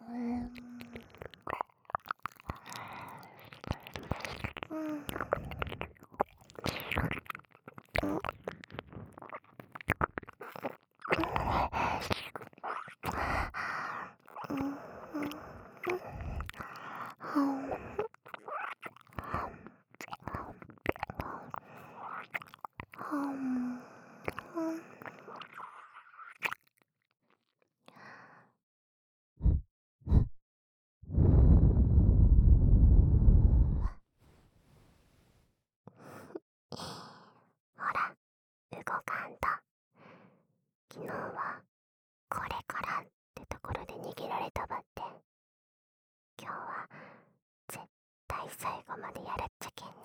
ほら、動かんと。昨日はこれからってところで逃げられたばって。今日は絶対最後までやるっちゃけんね。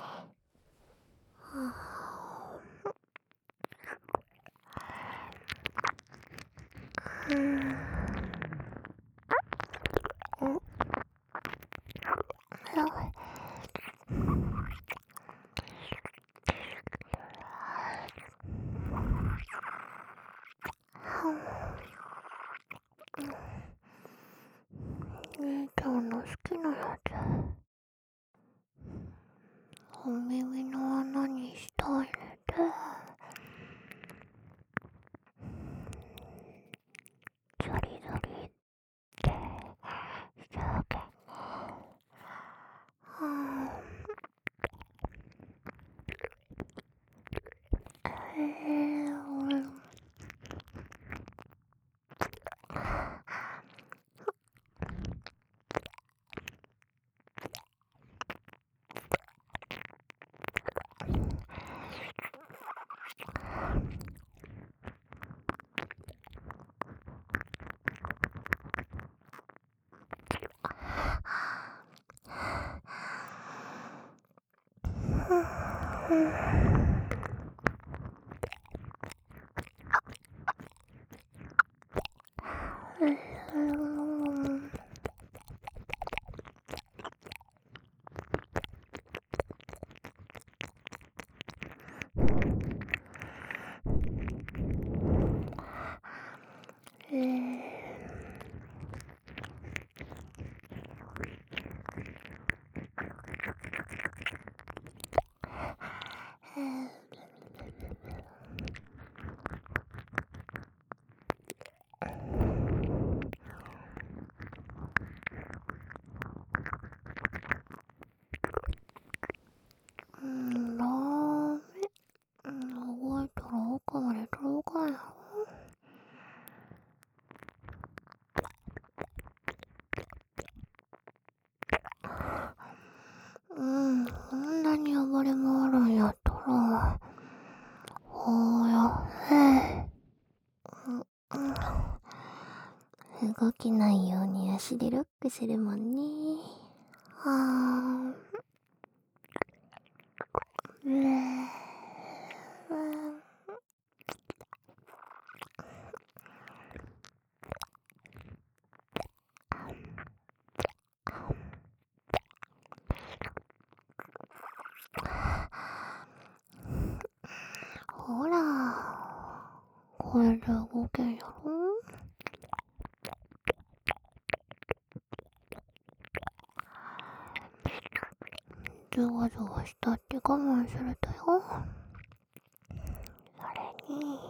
姉ちゃんの好きなやつ、お耳の穴にしたいねて。ゾリゾリってしちゃうけんね。ダメ。動いたら奥まで届かんやろ。こんなに暴れ回るんやったら、おや動けないように足でロックするもんね。ほら、これで動けんやろ。ゾワゾワしたって我慢するとよ。それに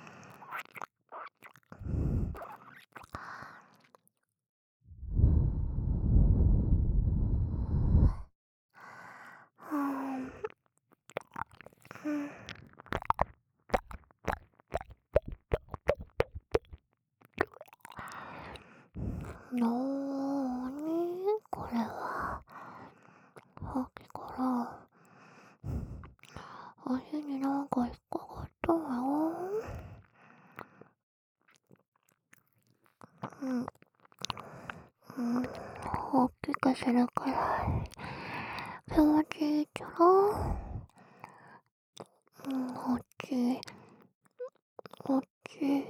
なーにこれは。さっきから足になんか引っかかったわよ。大きくするくらい気持ちいいっちゃろ。こっち、こっち。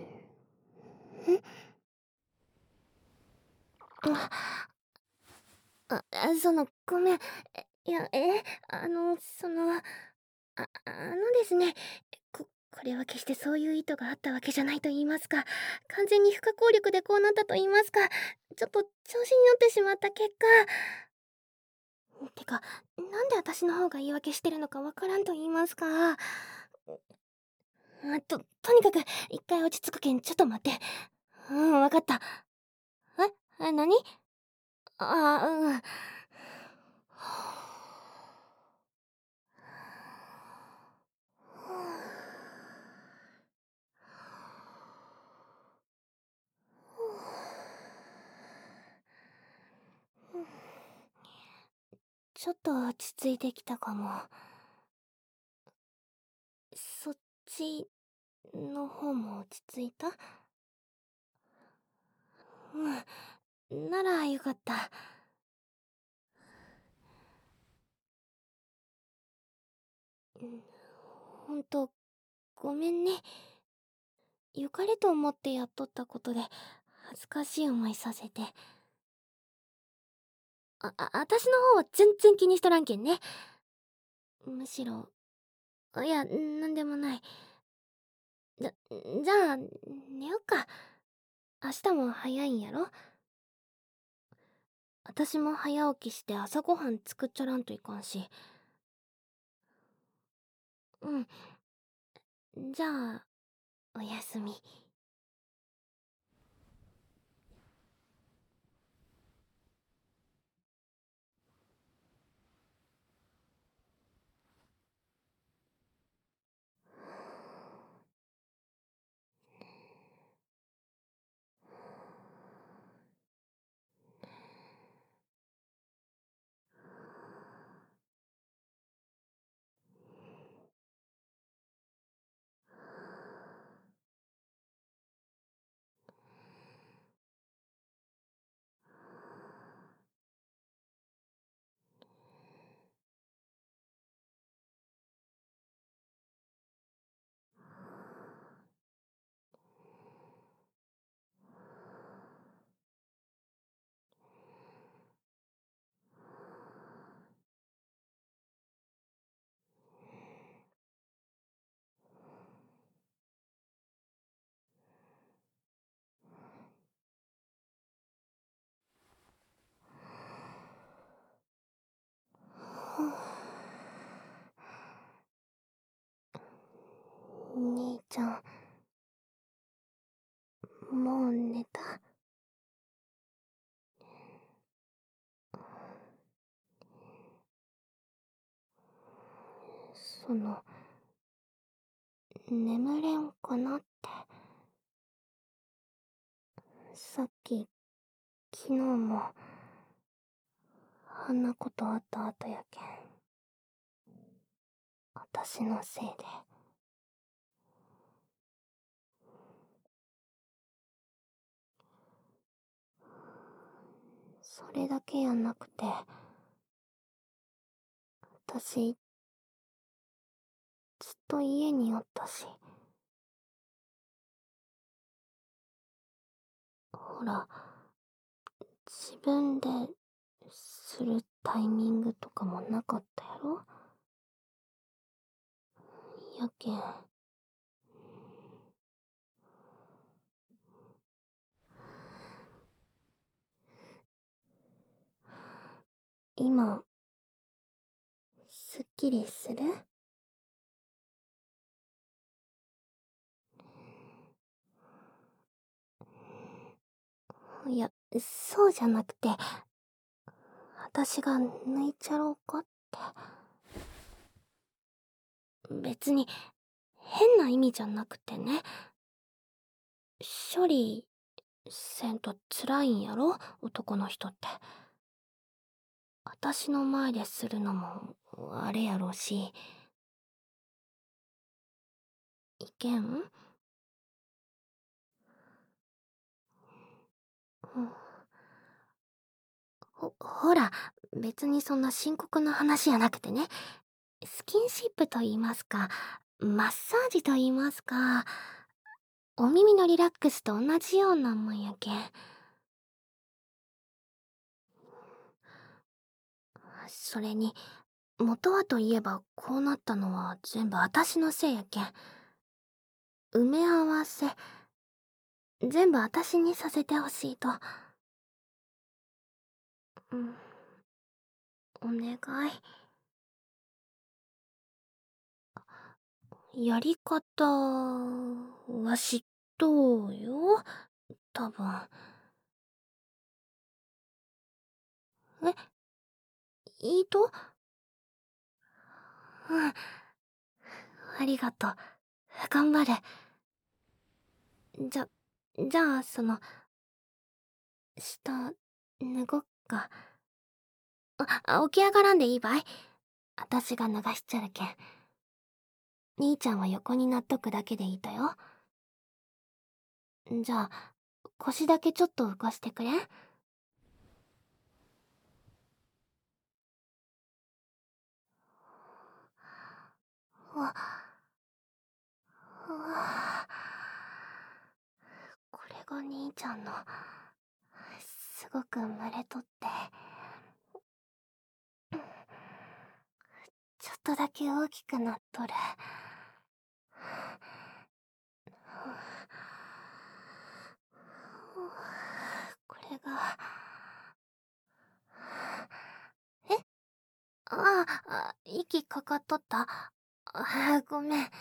ごめん。いや、ですね、 これは決してそういう意図があったわけじゃないと言いますか、完全に不可抗力でこうなったと言いますか、ちょっと調子に乗ってしまった結果。てか、なんで私の方が言い訳してるのかわからんと言いますか。とにかく、一回落ち着くけん、ちょっと待って。わかった。何？うん。ちょっと落ち着いてきたかも。そっちの方も落ち着いた？ならよかった。ほんと、ごめんね。良かれと思ってやっとったことで、恥ずかしい思いさせて。私の方は全然気にしとらんけんね。むしろ、いや、なんでもない。じゃ、じゃあ、寝よっか。明日も早いんやろ？私も早起きして朝ごはん作っちゃらんといかんし。うん。じゃあ、おやすみ。兄ちゃん、もう寝た？その、眠れんかなって。さっき、昨日も、あんなことあった後やけん。私のせいで。それだけやなくて、私、ずっと家におったし。ほら、自分でするタイミングとかもなかったやろ？やけん。今、すっきりする？いや、そうじゃなくて、私が抜いちゃろうかって。別に、変な意味じゃなくてね。処理せんと辛いんやろ、男の人って。私の前でするのも、あれやろうし。いけん？ほら、別にそんな深刻な話やなくてね。スキンシップと言いますか、マッサージと言いますか、お耳のリラックスと同じようなもんやけん。それに、元はといえばこうなったのは全部私のせいやけん。 埋め合わせ、全部私にさせてほしいと。うん、お願い。やり方は知っとうよ。多分。え、いいと？うん。ありがとう。頑張る。じゃ、じゃあ、下、脱ごっか。起き上がらんでいいばい。私が脱がしちゃるけん。兄ちゃんは横になっとくだけでいいとよ。じゃあ、腰だけちょっと浮かしてくれん？わ、うわ、これが兄ちゃんの、すごく蒸れとって、ちょっとだけ大きくなっとる。これが、え、息かかっとった？ごめん。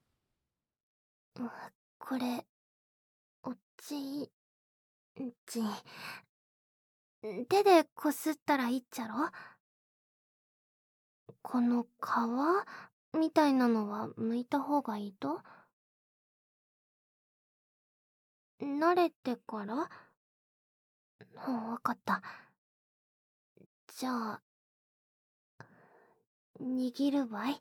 これ、おち手でこすったらいいっちゃろ？この皮みたいなのは剥いた方がいいと？慣れてから？わかった。じゃあ、握るばい。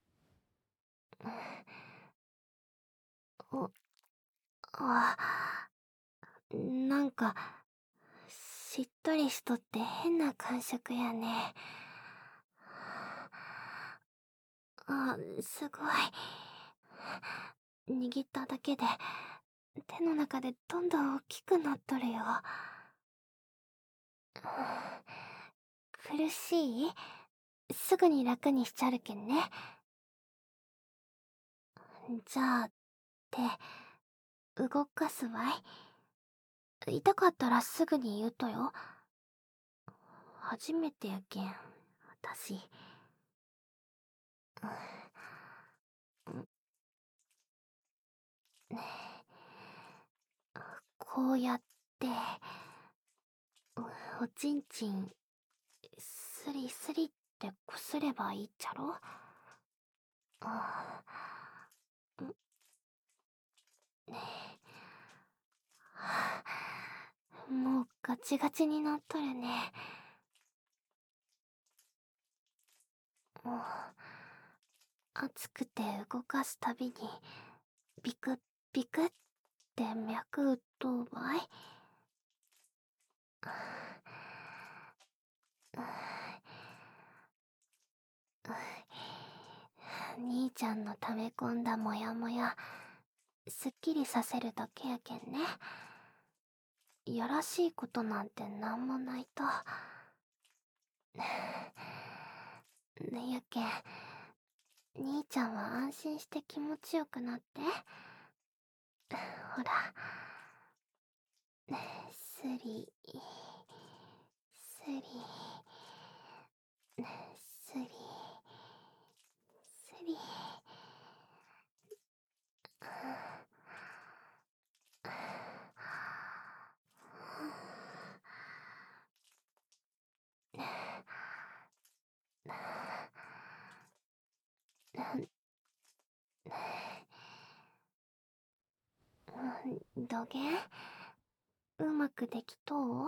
お、あ、なんか、しっとりしとって変な感触やね。すごい。握っただけで、手の中でどんどん大きくなっとるよ。苦しい？すぐに楽にしちゃるけんね。じゃあ、動かすわい。痛かったらすぐに言うとよ。初めてやけん、私。こうやって、おちんちん、スリスリってこすればいいっちゃろ？あもうガチガチになっとるね。もう、熱くて動かすたびに、ビクッビクッって脈打っとうばい。兄ちゃんの溜め込んだモヤモヤ、すっきりさせるだけやけんね。いやらしいことなんてなんもないと。やけん、兄ちゃんは安心して気持ちよくなって。ほら、スリ、スリ、スリ、スリ。どげんうまくできとう？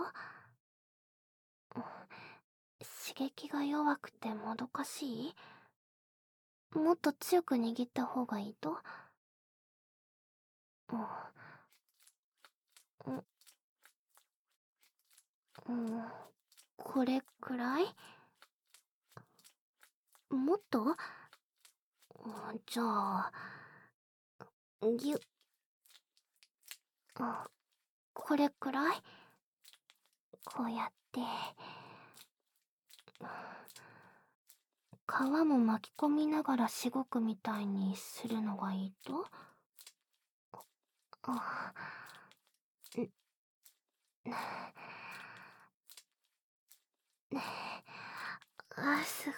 刺激が弱くてもどかしい？もっと強く握った方がいいと？うん、うん、これくらい？もっと？じゃあ、ぎゅ、これくらい？こうやって、皮も巻き込みながらしごくみたいにするのがいいと？ あ、すごい。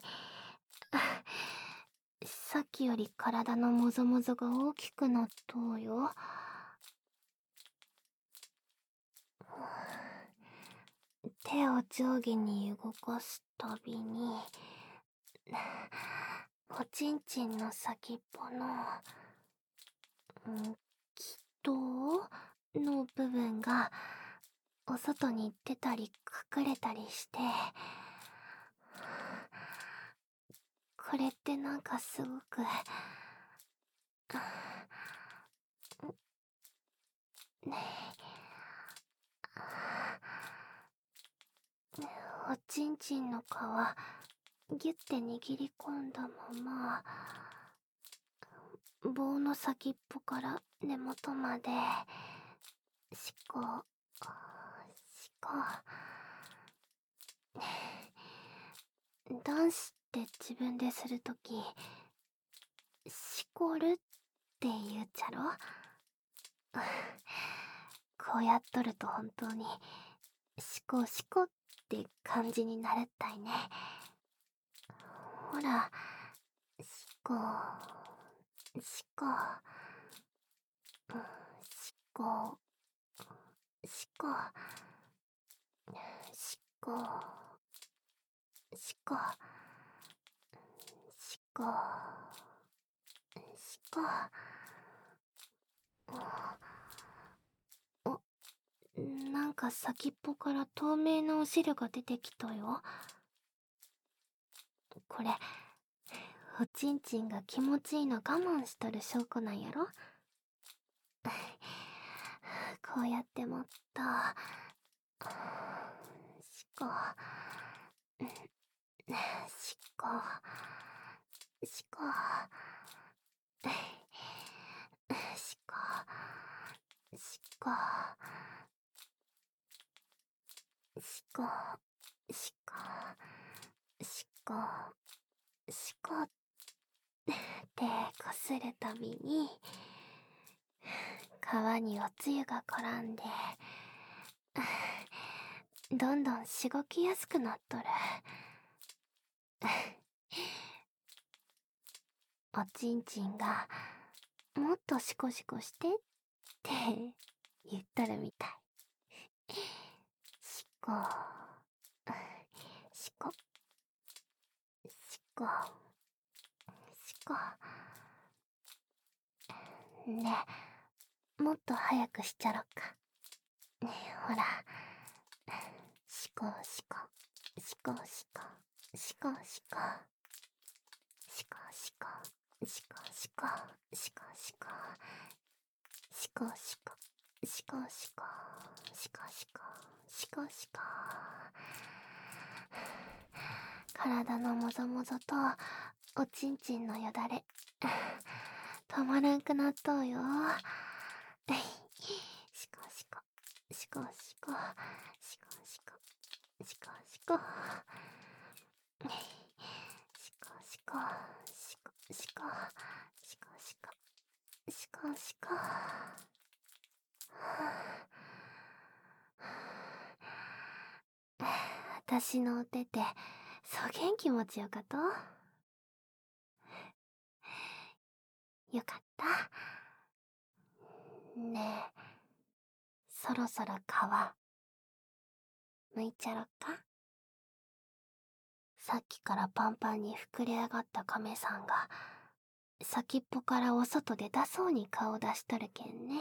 さっきより体のもぞもぞが大きくなっとうよ。手を上下に動かすたびに、おちんちんの先っぽの、気筒の部分がお外に出たり隠れたりして、これってなんかすごく、ねえ、おちんちんの皮、ギュッて握り込んだまま、棒の先っぽから根元まで、しこ、しこ。男子って自分でするとき、しこるって言うじゃろ。こうやっとると本当に、しこしこって感じになるったいね。ほら、しこ、しこ、しこ、しこ、しこ、しこ、しこ、しこ。なんか先っぽから透明なお汁が出てきたよ。これ、おちんちんが気持ちいいの我慢しとる証拠なんやろ。こうやってもっと、しこ、しこ、しこ、しこ、しこ、しこ、しこ、しこ、しこってこするたびに、皮におつゆが絡んで、どんどんしごきやすくなっとる。おちんちんが、もっとシコシコしてって言っとるみたい。しこ、しこ、しこ、しこ。ねえ、もっと早くしちゃろっか。ねえ、ほら。しこしこ、しこしこ、しこしこ。しこしこ、しこしこ、しこしこ。しこしこ、しこしこ、しこしこ、しこしこ。体のもぞもぞとおちんちんのよだれ止まらんくなっとうよ。しこしこ、しこしこ、しこしこ、しこしこ、しこしこ、しこしこ、しこしこ、しこしこ。私のお手ってそげん気持ちよかと。よかった。ねえ、そろそろ皮剥いちゃろっか。さっきからパンパンに膨れ上がった亀さんが先っぽからお外出たそうに顔出しとるけんね。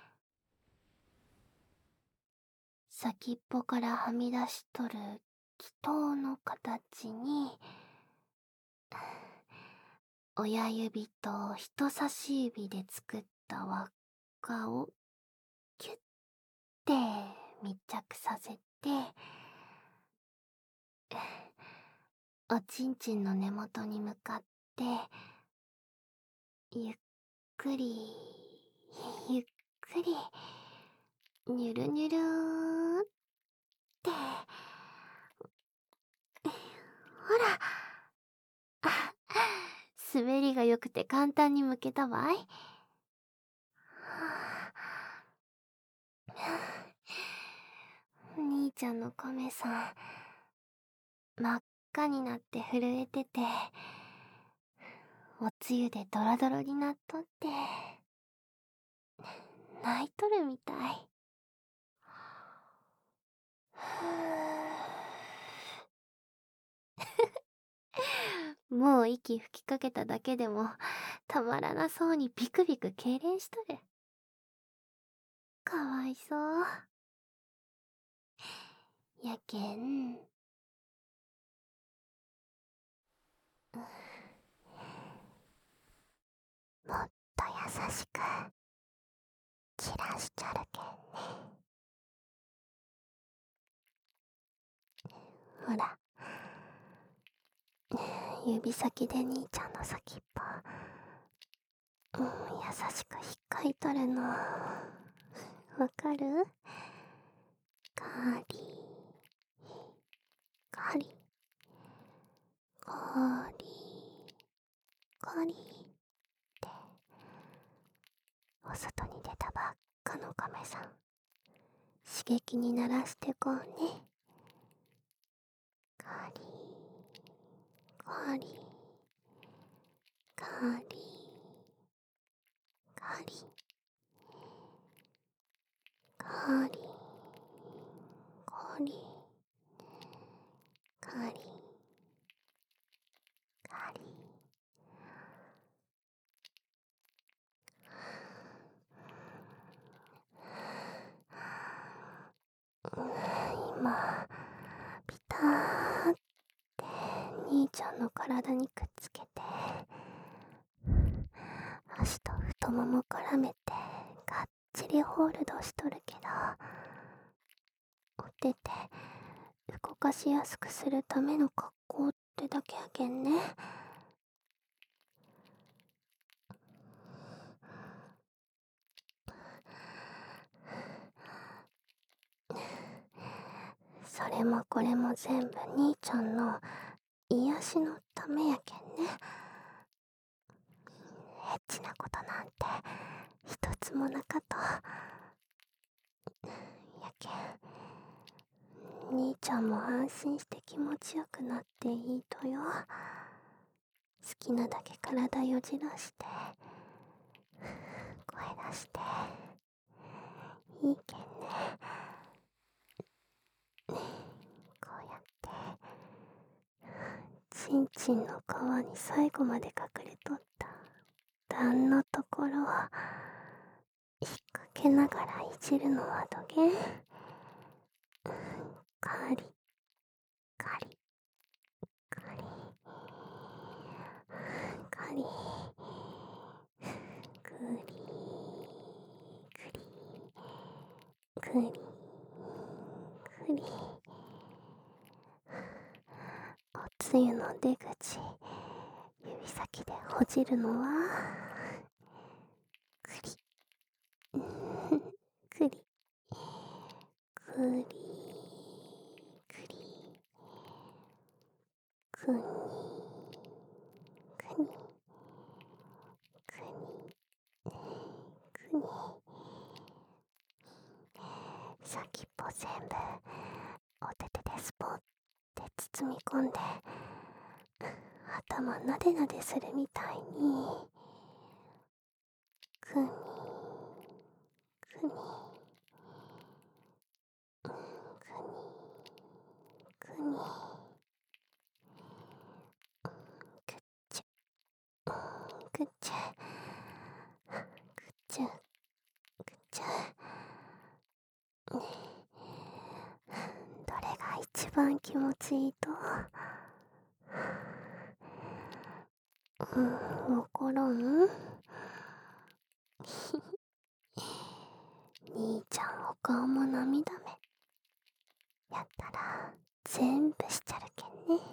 先っぽからはみ出しとる気筒の形に、親指と人差し指で作った輪っかをキュッて密着させて、おちんちんの根元に向かってゆっくりゆっくりニュルニュルーって、ほら、滑りが良くて簡単に剥けたわい。 ちゃんの亀さん、真っ赤になって震えてて、おつゆでドロドロになっとって、泣いとるみたい。もう息吹きかけただけでもたまらなそうにビクビク痙攣しとる。かわいそう。やけん、 もっと優しく散らしちゃるけんね。ほら、指先で兄ちゃんの先っぽ、優しく引っかいとるの。わかる？カリカリカリカリってお外に出たばっかの亀さん、刺激に慣らしてこうね。カリカリカリカリカリカリカリカリ。今ピターって兄ちゃんの体にくっつけて、足と太もも絡めてがっちりホールドしとるけど、お手て動かしやすくするための格好ってだけやけんね。それもこれも全部兄ちゃんの癒しのためやけんね。エッチなことなんて一つもなかと。やけん兄ちゃんも安心して気持ちよくなっていいとよ。好きなだけ体よじらして声出していいけんね。こうやってちんちんの皮に最後まで隠れとった段のところを引っ掛けながらいじるのはどげん。カリカリカリカリクリクリクリクリ。おつゆの出口、指先でほじるのはクリクリクリクリクニクニクニクニ。先っぽ全部お手手でスポッて包み込んで、頭なでなでするみたいにクニクニクニクニ、グッチュグッチュグッチュグッチュ。どれが一番気持ちいいと？わからん。兄ちゃんお顔も涙目やったら全部しちゃるけんね。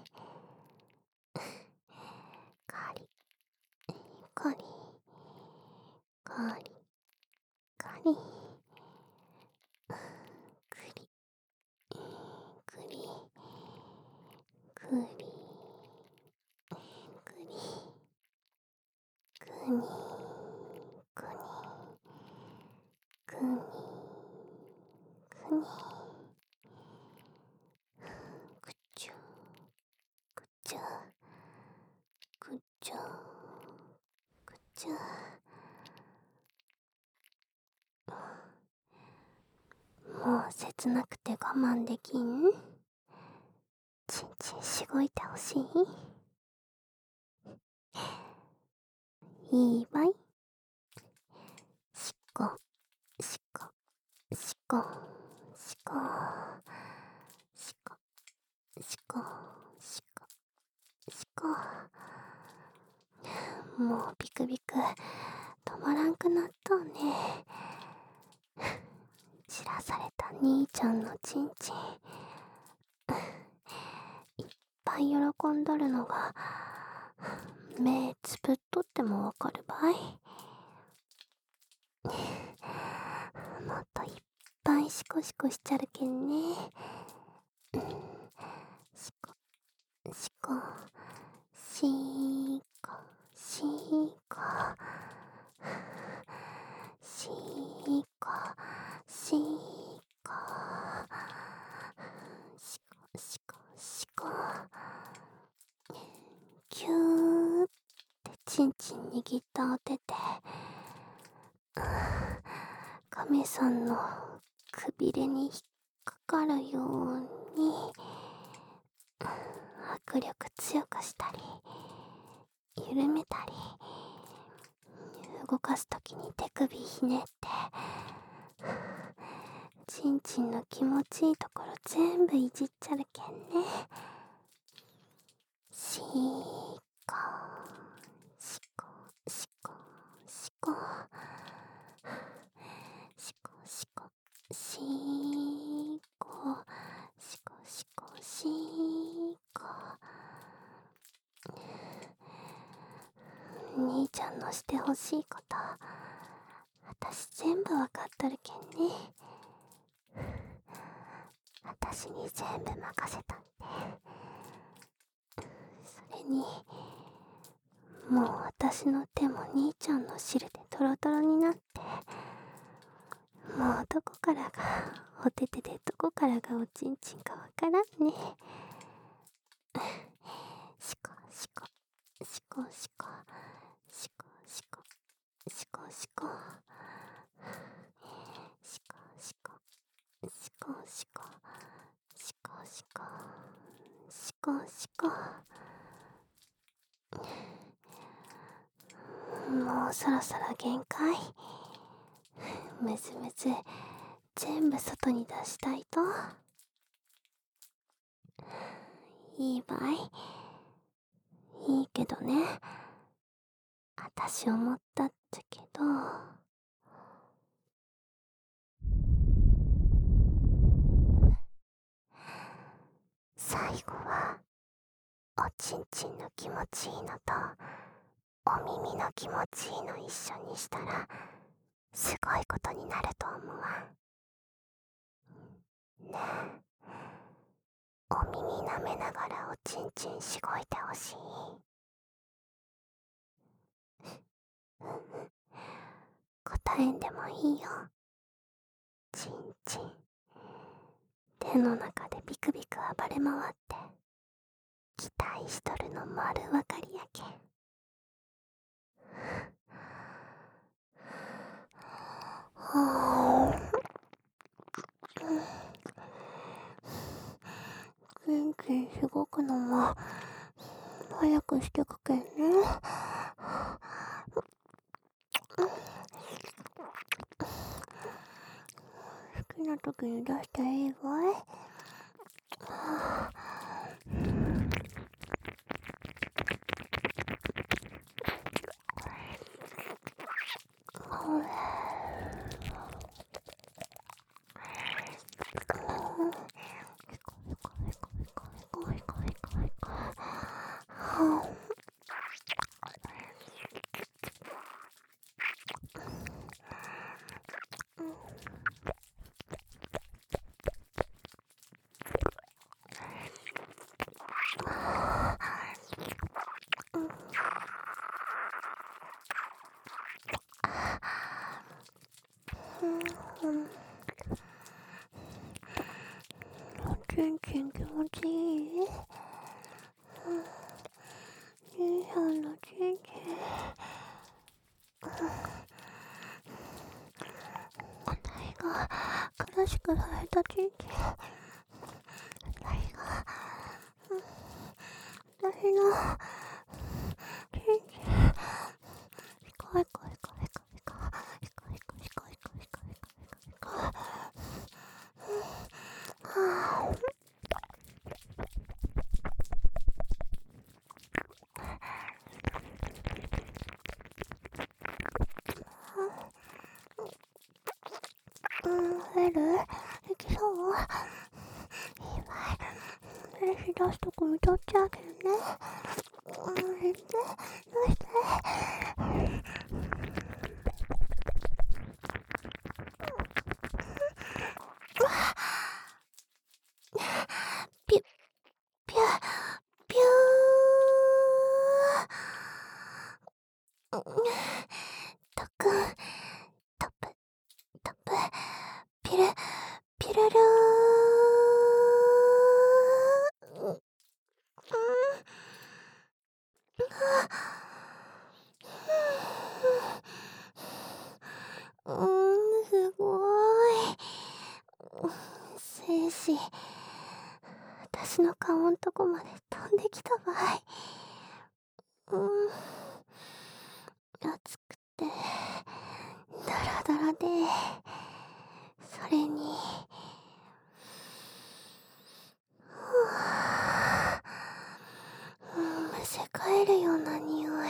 カリカリカリカリクリクリクリクリクニクニクニクニちゅもう切なくて我慢できん？ちんちんしごいてほしい？いいばい。しこしこしこしこしこしこしこしこ。もうビクビク止まらんくなっとうね。散らされた兄ちゃんのちんちんいっぱい喜んどるのが目つぶっとってもわかるばい。もっといっぱいシコシコしちゃるけんね。シコシコシーコシーコシーコシーコシコシコシコ。キューってチンチン握ったお手で亀さんのくびれに引っかかるように握力強くしたり緩めたり、動かすときに手首ひねってちんちんの気持ちいいところ全部いじっちゃるけんね。シーコシコシコシコシコシコシーコシコシコシーコ。兄ちゃんのしてほしいこと私全部わかっとるけんね。私に全部任せたんで。それにもう私の手も兄ちゃんの汁でトロトロになって、もうどこからがお手手でどこからがおちんちんかわからんね。シコシコシコシコシコシコシコシコシコシコシコシコシコシコシコシコ。もうそろそろ限界。むずむず全部外に出したいと。いいばい。いいけどね。あたし思ったっちゃけど、最後はおちんちんの気持ちいいのとお耳の気持ちいいの一緒にしたらすごいことになると思うわ。ねえ、お耳舐めながらおちんちんしごいてほしい。答えんでもいいよ。ちんちん手の中でビクビク暴れ回って期待しとるの丸わかりやけん。はぁ、ちんちんしごくのも早くしてくけんね。好きな時に出していいわい。ちんちん気持ちいい？兄さんのちんちんクラシックされたちんちん、私のちんちん、ピコピコピコピコピコピコピコピコピコピコピコピコ、はぁ、フェル行きそう？いいわい。私出すとこ見とっちゃうけどね。どうしてピュ、ピュ、ピュー。とくん、トップ、トップ、ピル、ピルルー。すごい。精子、私の顔んとこまで飛んできたばい。熱くて、ダラダラで、それに、むせ返るような匂い。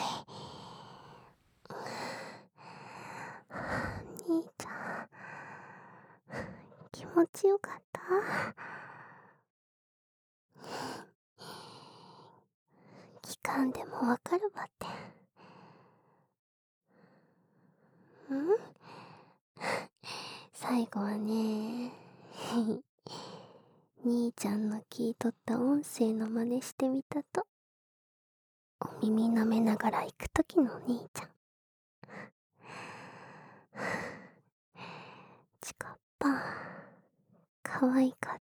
兄ちゃん、気持ちよかった？期間でもわかるばって。最後はね、兄ちゃんの聞いとった音声の真似してみたと。お耳舐めながら行くときの兄ちゃん。チカッパ、可愛かっ